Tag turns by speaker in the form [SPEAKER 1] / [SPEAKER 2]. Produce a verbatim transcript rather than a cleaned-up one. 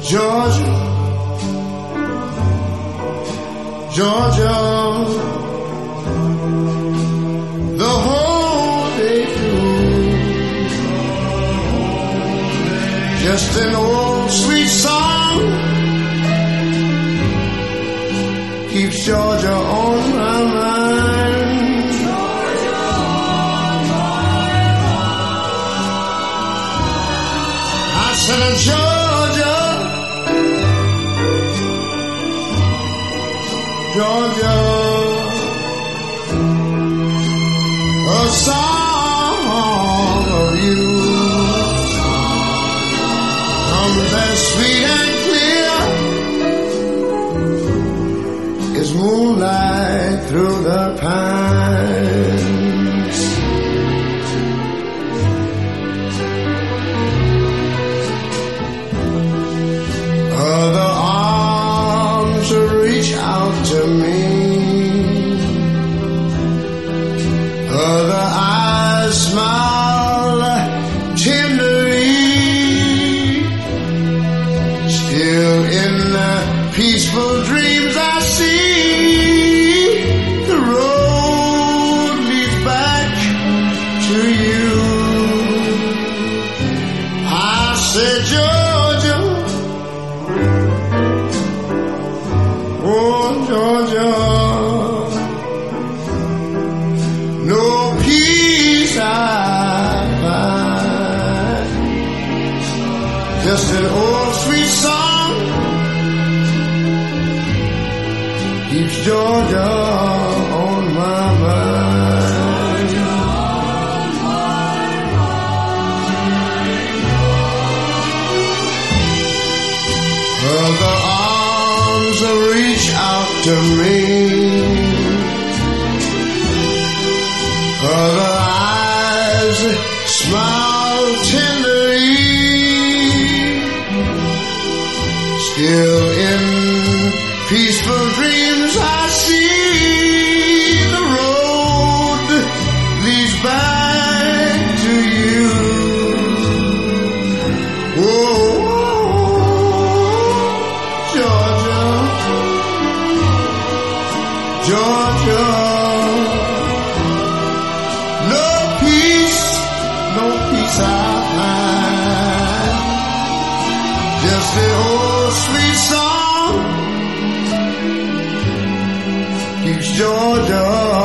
[SPEAKER 1] Georgia, Georgia, the whole day through. Just an old sweet song keeps Georgia on my mind. Georgia on my mind. I said, Georgia, Georgia, a song of you comes as sweet and clear as moonlight through the pines. Other arms reach out to me, other eyes smile tenderly. Still in the peaceful dreams I see, the road leads back to you. I said, Georgia, oh Georgia, no peace I find, just an old sweet song keeps Georgia on my mind. Other arms reach out to me, other eyes smile tenderly. Still in peaceful dreams I see the road leads back to you. Oh, Georgia, Georgia, no peace, no peace I find, just an old sweet song keeps Georgia